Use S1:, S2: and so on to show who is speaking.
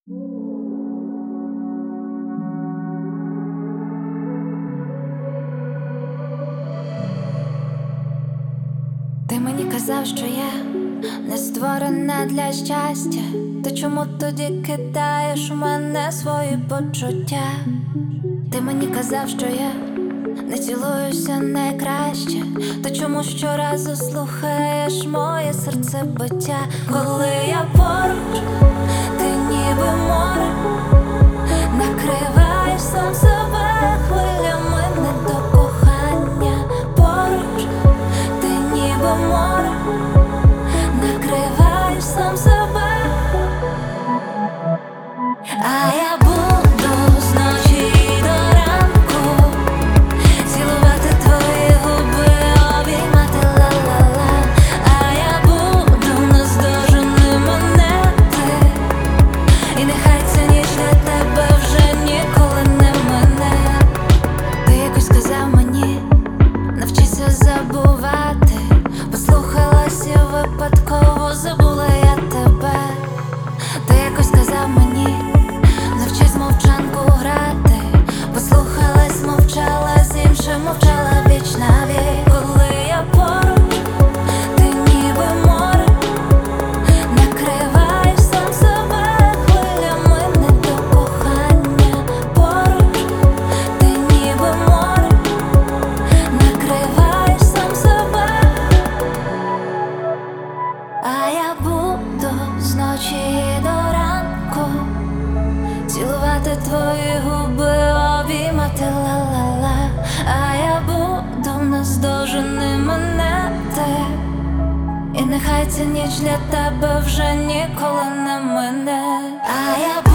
S1: Ти мені казав, що я не створена для щастя. То чому тоді кидаєш у мене свої почуття? Ти мені казав, що я не цілуюся найкраще. То чому щоразу слухаєш моє серцебиття? Коли я поруч, ти ніби море, накриваєш сам себе хвилями не до кохання. Поруч, ти ніби море, накриваєш сам себе. А я буду з ночі до ранку цілувати твої губи, обіймати ла-ла-ла. А я буду наздожений мене ти, і нехай ця ніч для тебе вже ніколи не мине. Ти якось сказав мені, навчися забувати. Послухалась і випадково забула я тебе. Ти якось сказав мені, навчись мовчанку грати. Послухалась, мовчала з іншим, мовчала віч на вік. Коли я поруч, ти ніби море, накриваєш сам себе хвилями не до кохання. Поруч, ти ніби море, накриваєш сам себе. А я буду з ночі до ранку цілувати твої губи, обіймати ла-ла-ла. А я буду наздожений мене ти, і нехай ця ніч для тебе вже ніколи не мине. А я